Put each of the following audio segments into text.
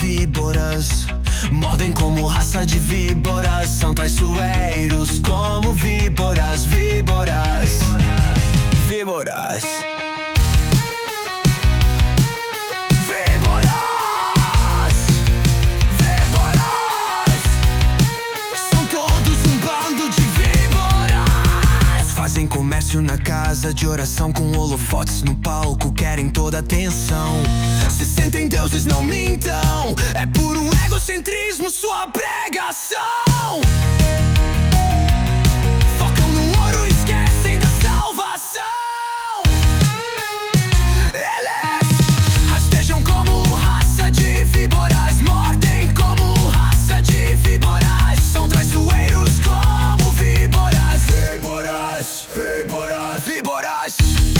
víboras. Mordem como raça de víboras. São traiçoeiros como víboras. Víboras. Víboras. Fazem comércio na casa de oração, com holofotes no palco, querem toda a atenção. Se sentem deuses, não mintam. É puro egocentrismo sua pregação. Focam no ouro e esquecem da salvação. Eles rastejam como raça de víboras. Mordem como raça de víboras. São traiçoeiros como víboras. Víboras. Víboras, víboras.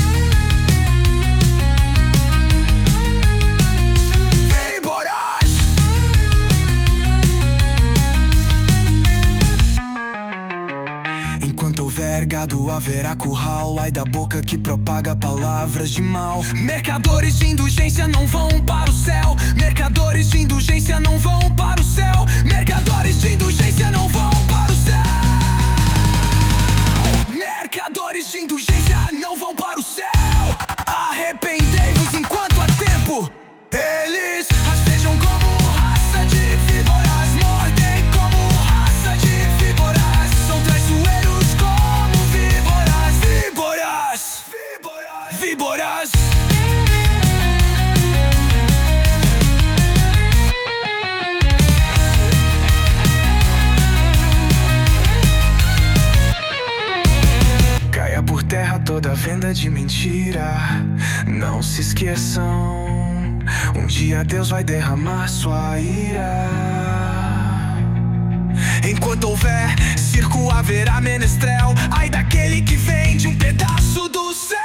Víboras. Enquanto houver gado, haverá curral. Ai da boca que propaga palavras de mal. Mercadores de indulgência não vão para o céu. Mercadores de indulgência não vão para o céu. Mercadores de indulgência não vão para o céu. Mercadores de indulgência não vão para o céu. Arrependei-vos enquanto há tempo. Eles rastejam como raça de víboras. Mordem como raça de víboras. São traiçoeiros como víboras. Víboras. Víboras. Víboras. Toda venda de mentira, não se esqueçam. Um dia Deus vai derramar sua ira. Enquanto houver circo, haverá menestrel. Ai daquele que vende um pedaço do céu.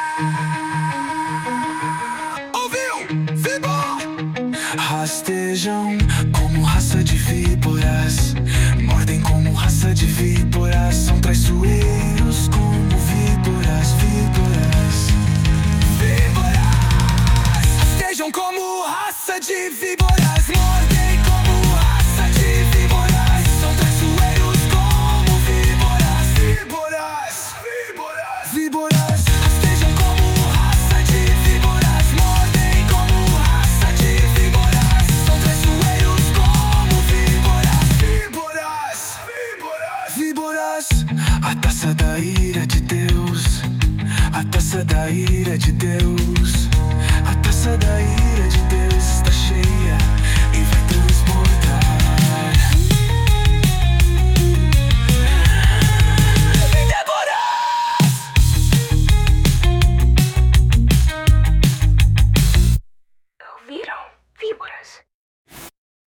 Ouviu? Víbor! Rastejam como raça de víboras. Mordem como raça de víboras. São traiçoeiros como víboras. Víboras. Víboras. Rastejam como raça de víboras. Mordem como raça de víboras. São traiçoeiros como víboras. Víboras. Víboras. Víboras. Rastejam como raça de víboras. Mordem como raça de víboras. São traiçoeiros como víboras. Víboras. Víboras. Víboras. A taça da ira de Deus. A taça da ira de Deus.